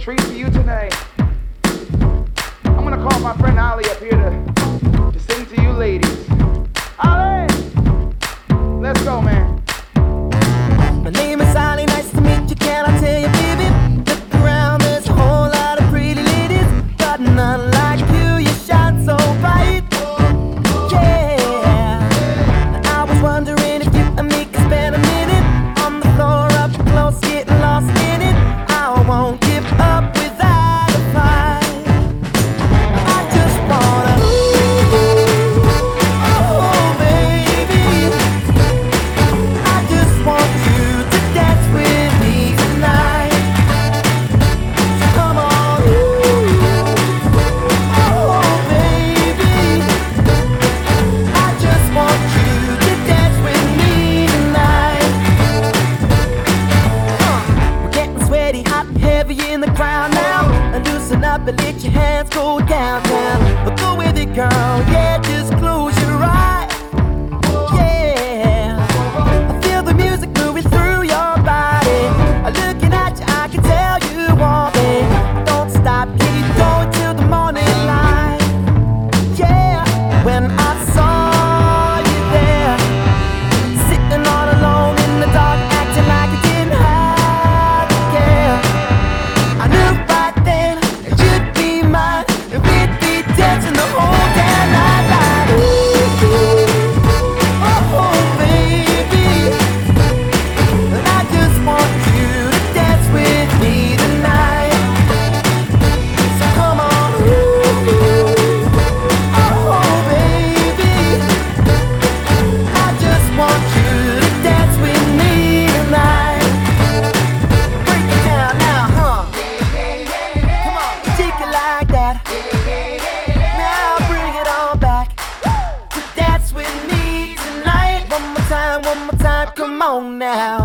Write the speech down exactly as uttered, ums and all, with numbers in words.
treat for you tonight. I'm gonna call my friend Ali up here to, to sing to you ladies. Ali! Let's go, man. My name is Ali, nice to meet you, can I tell you, baby? Look around, there's a whole lot of pretty ladies, but none like you, you shine so bright. Yeah, I was wondering if you and me could spend a minute on the floor up close, getting lost in it. I won't give up without a fight. I just wanna, oh baby, I just want you to dance with me tonight. So come on, oh baby, I just want you to dance with me tonight. Uh, we're getting sweaty, hot and heavy in the crowd now. And loosen up and let your hands go downtown. But go with it, girl, yeah, just close your eyes. Yeah, I feel the music moving through your body. Looking at you, I can tell you want me. Don't stop, keep going till the morning light. Yeah, when I saw you there, sitting all alone in the dark, acting like you didn't have to care, I knew right then that you'd be mine, and we'd be dancing the whole damn night like, oh baby, and I just want you to dance with me tonight. So come on, oh baby, I just want you to dance with me tonight. Break it down now, huh? Come on, take it like that. Now bring it on back to dance with me tonight. One more time, one more time, come on now.